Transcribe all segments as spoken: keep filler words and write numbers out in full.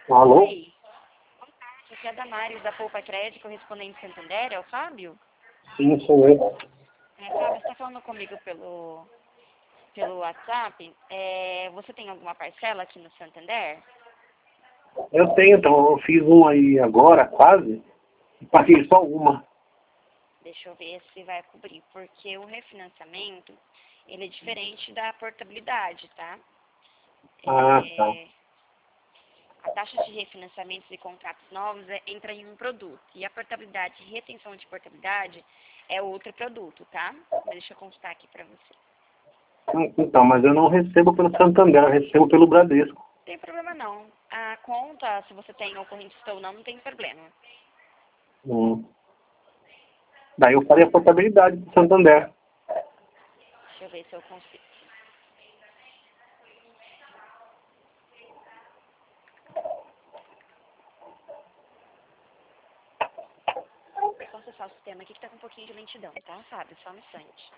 Alô? Oi, aqui é a Damares da Poupa Crédito, correspondente Santander, é o Fábio? Sim, sou eu. É, Fábio, você está falando comigo pelo, pelo WhatsApp. É, você tem alguma parcela aqui no Santander? Eu tenho, então, eu fiz um aí agora, quase, e paguei só uma. Deixa eu ver se vai cobrir, porque o refinanciamento, ele é diferente da portabilidade, tá? Ah, tá. É, a taxa de refinanciamentos e contratos novos é, entra em um produto, e a portabilidade e retenção de portabilidade é outro produto, tá? Mas deixa eu constar aqui para você. Hum, Então, mas eu não recebo pelo Santander, eu recebo pelo Bradesco. Não tem problema não. A conta, se você tem ocorrentista ou não, não tem problema. Hum. Daí eu farei a portabilidade do Santander. Deixa eu ver se eu consigo. Só acessar o sistema aqui que tá com um pouquinho de lentidão, tá, Fábio? Só um instante.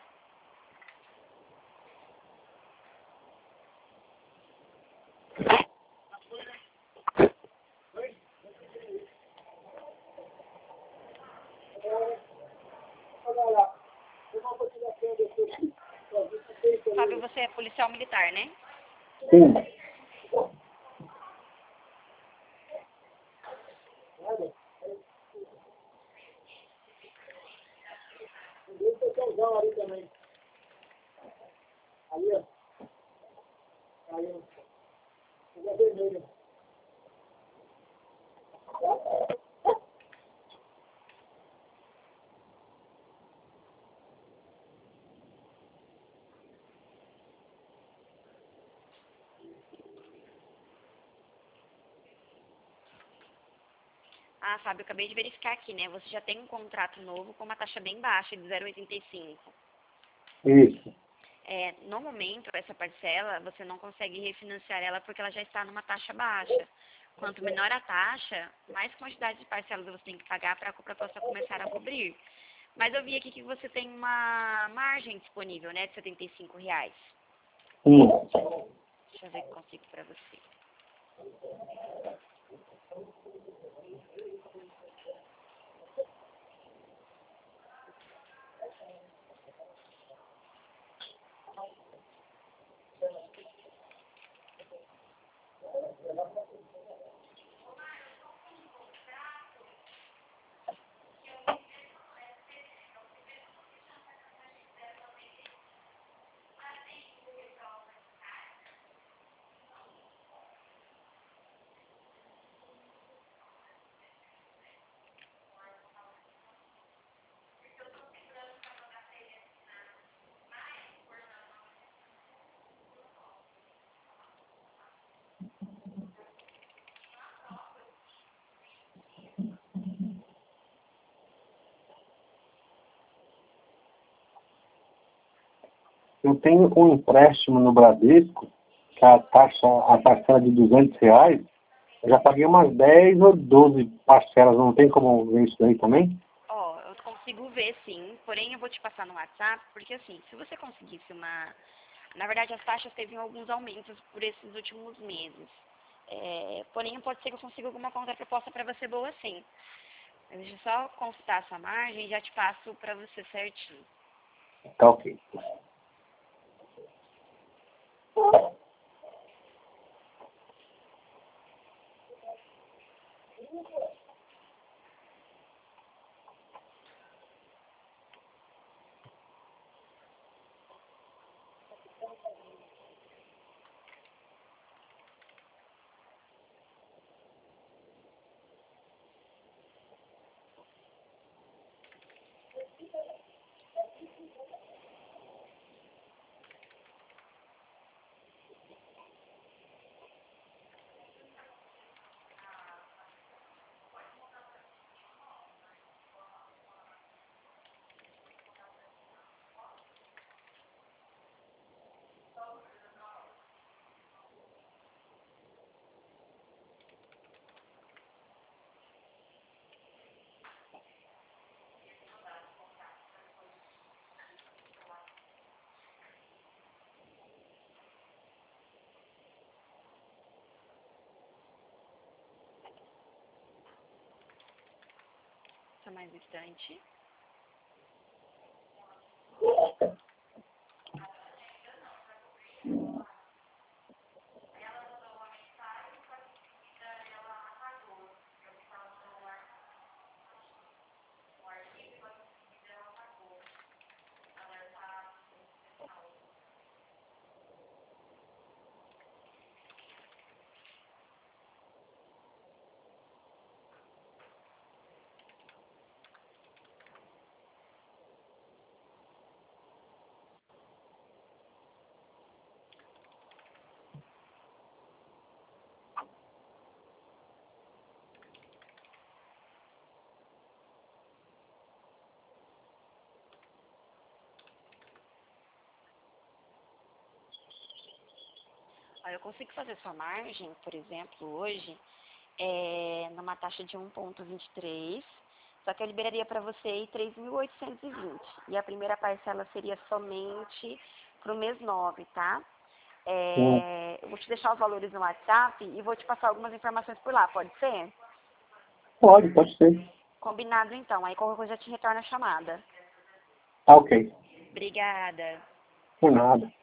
Fábio, você é policial militar, né? Sim. Ah, Fábio, eu acabei de verificar aqui, né? Você já tem um contrato novo com uma taxa bem baixa de zero vírgula oitenta e cinco. Isso. É, no momento, essa parcela, você não consegue refinanciar ela porque ela já está numa taxa baixa. Quanto menor a taxa, mais quantidade de parcelas você tem que pagar para a compra possa começar a cobrir. Mas eu vi aqui que você tem uma margem disponível, né, de setenta e cinco reais. Sim. Deixa eu ver o que eu consigo para você. Eu tenho um empréstimo no Bradesco, que a taxa, a parcela de duzentos reais, eu já paguei umas dez ou doze parcelas, não tem como ver isso aí também? Ó, eu consigo ver sim, porém eu vou te passar no WhatsApp, porque assim, se você conseguisse uma... Na verdade, as taxas teve alguns aumentos por esses últimos meses. É, porém, pode ser que eu consiga alguma contraproposta para você boa sim. Mas deixa eu só consultar a sua margem e já te passo para você certinho. Tá ok. Passa mais um instante. Eu consigo fazer sua margem, por exemplo, hoje, é, numa taxa de um ponto vinte e três, só que eu liberaria para você aí três mil oitocentos e vinte. E a primeira parcela seria somente para o mês nove, tá? Sim. É, eu vou te deixar os valores no WhatsApp e vou te passar algumas informações por lá, pode ser? Pode, pode ser. Combinado então, aí qualquer coisa já te retorna a chamada. Tá ok. Obrigada. Por nada.